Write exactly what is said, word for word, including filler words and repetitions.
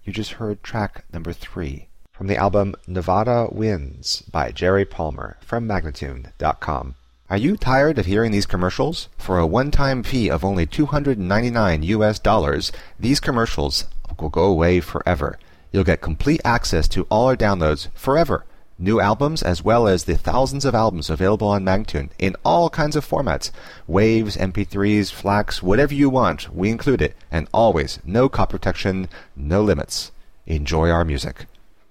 You just heard track number three from the album Nevada Winds by Jerry Palmer from Magnatune dot com. Are you tired of hearing these commercials? For a one-time fee of only two hundred ninety-nine U S dollars, these commercials will go away forever. You'll get complete access to all our downloads forever. New albums as well as the thousands of albums available on Magnatune in all kinds of formats. Waves, M P threes, FLACs, whatever you want, we include it. And always, no copy protection, no limits. Enjoy our music.